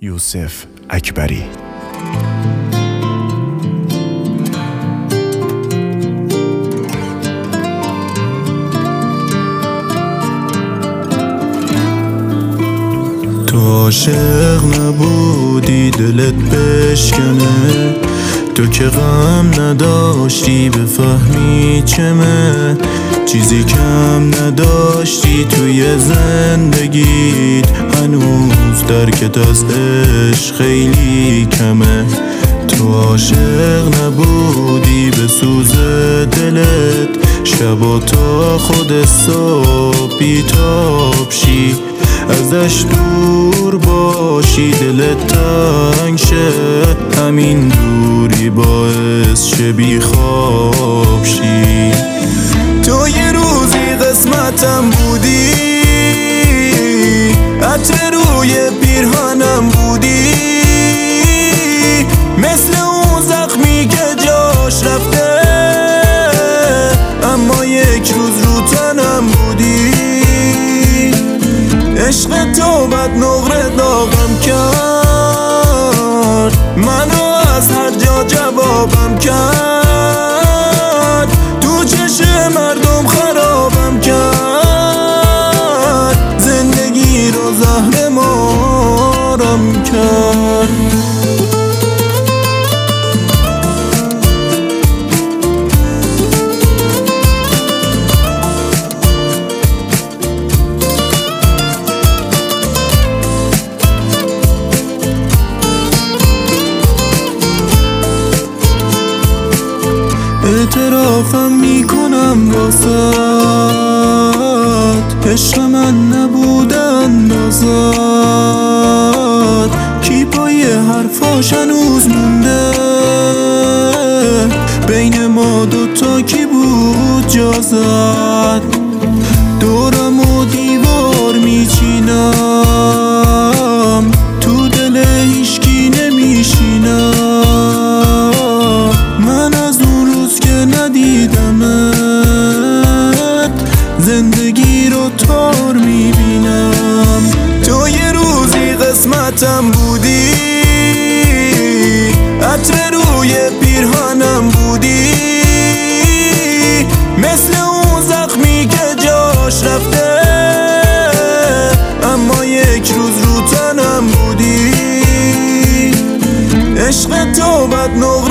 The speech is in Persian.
یوسف اکبری. تو عاشق نبودی دلت بشکنه، تو که غم نداشتی بفهمی چمه، چیزی کم نداشتی توی زندگیت، هنوز درکت از عشق خیلی کمه. تو عاشق نبودی به سوز دلت، شبا تا خود صبح بیتاب شی، ازش دور باشی دلت تنگ شه، همین دوری باعث شه بی خواب شی. تو یه روزی قسمتم بودی، عطر روی پیرهنم بودی، مثل اون زخمی که جاش رفته، اما یک روز رو تنم بودی. عشق تو بد نقره داغم کرد، منو از هر جا جوابم کرد، تو چشم مردم خرابم کرد، زندگی رو زهر مارم کرد. اعترافم میکنم واسد، عشق من نبود اندازد، کی پای حرفاش هنوز مونده، بین ما دوتا کی بود جا زد، دورم و دیوار میچینم، تو دل هیچکی نمیشینم، من از اون روز که ندیدمت زندگی رو تار میبینم. تو یه روزی قسمتم بودی، عطر روی پیرهنم بودی، مثل اون زخمی که جاش رفته، اما یک روز رو تنم بودی. عشق تو بد نقره